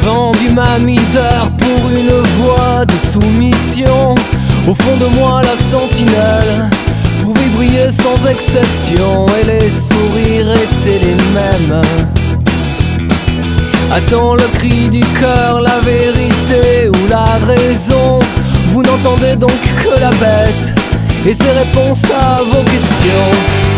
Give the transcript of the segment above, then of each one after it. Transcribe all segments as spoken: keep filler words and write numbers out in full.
vendu ma misère pour une voie de soumission. Au fond de moi la sentinelle pouvait briller sans exception, et les sourires étaient les mêmes. Attends le cri du cœur, la vérité ou la raison? Vous n'entendez donc que la bête et ses réponses à vos questions.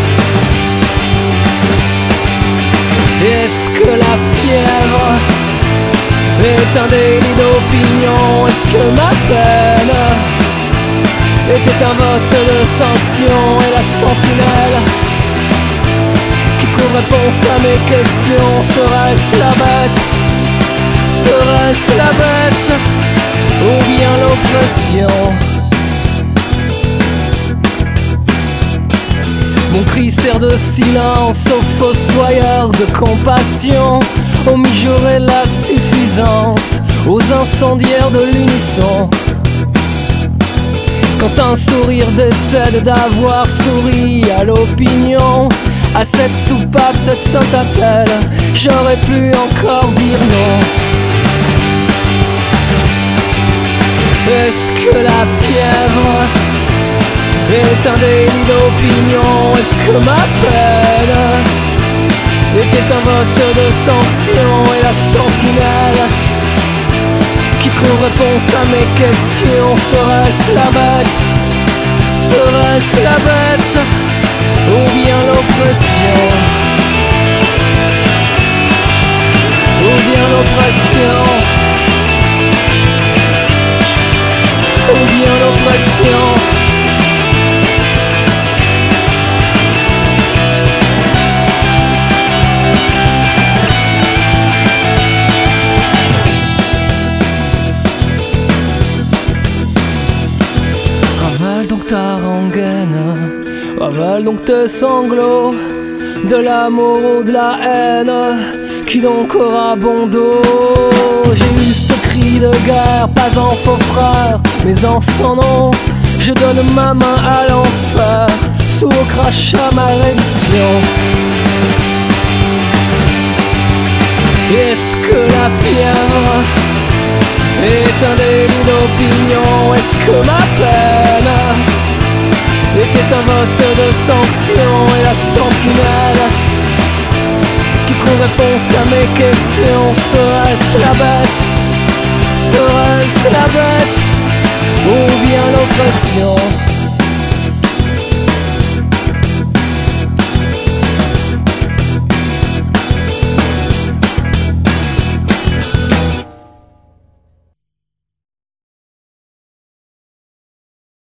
Est-ce que la fièvre est un délit d'opinion? Est-ce que ma peine était un vote de sanction? Et la sentinelle qui trouve réponse à mes questions, serait-ce la bête? Serait-ce la bête ou bien l'oppression? Mon cri sert de silence aux fossoyeurs de compassion, aux mijaurés la suffisance, aux incendiaires de l'unisson. Quand un sourire décède d'avoir souri à l'opinion, à cette soupape, cette sainte attelle, j'aurais pu encore dire non. Est-ce que la fièvre est un délit d'opinion? Est-ce que ma peine était un vote de sanction? Et la sentinelle qui trouve réponse à mes questions, serait-ce la bête? Serait-ce la bête ou bien l'oppression? Ou bien l'oppression? Ou bien l'oppression? Ravale donc ta rengaine, ravale donc tes sanglots, de l'amour ou de la haine, qui donc aura bon dos? J'ai eu ce cri de guerre, pas en faux frère, mais en son nom. Je donne ma main à l'enfer, sous au crachat ma réduction. Est-ce que la fièvre est un délit d'opinion? Est-ce que ma peine était un vote de sanction? Et la sentinelle qui trouve réponse à mes questions, serait-ce la bête? Serait-ce la bête ou bien l'oppression?